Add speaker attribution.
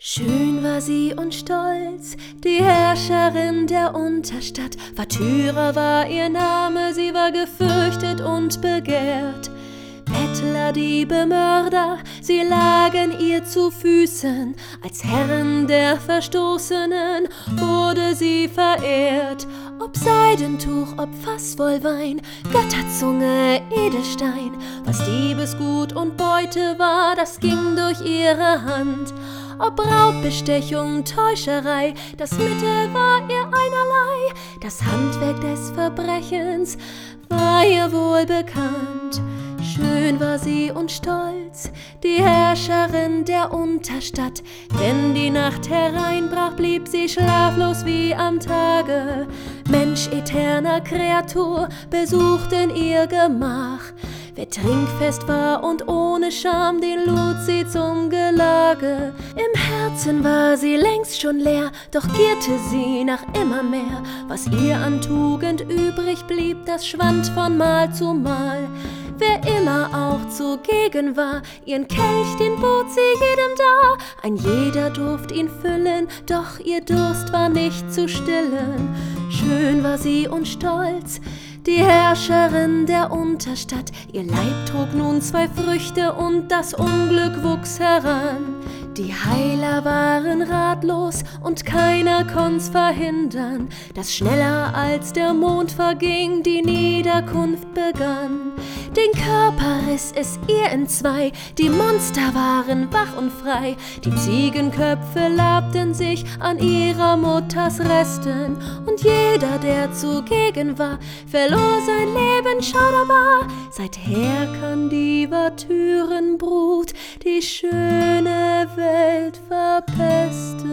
Speaker 1: Schön war sie und stolz, die Herrscherin der Unterstadt. Vathyra war ihr Name, sie war gefürchtet und begehrt. Bettler, Diebe, Mörder, sie lagen ihr zu Füßen. Als Herrin der Verstoßenen wurde sie verehrt. Ob Seidentuch, ob Fass voll Wein, Götterzunge, Edelstein, was Diebesgut und Beute war, das ging durch ihre Hand. Ob Raubbestechung, Täuscherei, das Mittel war ihr einerlei. Das Handwerk des Verbrechens war ihr wohl bekannt. Schön war sie und stolz, die Herrscherin der Unterstadt. Wenn die Nacht hereinbrach, blieb sie schlaflos wie am Tage. Mensch eterner Kreatur besuchten ihr Gemach. Wer trinkfest war und ohne Scham, den lud sie zum Gelage. Im Herzen war sie längst schon leer, doch gierte sie nach immer mehr. Was ihr an Tugend übrig blieb, das schwand von Mal zu Mal. Wer immer auch zugegen war, ihren Kelch, den bot sie jedem dar. Ein jeder durft ihn füllen, doch ihr Durst war nicht zu stillen. Schön war sie und stolz, die Herrscherin der Unterstadt. Ihr Leib trug nun 2 Früchte und das Unglück wuchs heran. Die Heiler waren ratlos und keiner konnt's verhindern, dass schneller als der Mond verging, die Niederkunft begann. Den Körper riss es ihr in 2, die Monster waren wach und frei. Die Ziegenköpfe labten sich an ihrer Mutters Resten, und jeder, der zugegen war, verlor sein Leben schauderbar. Seither kann die Vathyrenbrut die schöne Welt verpesten.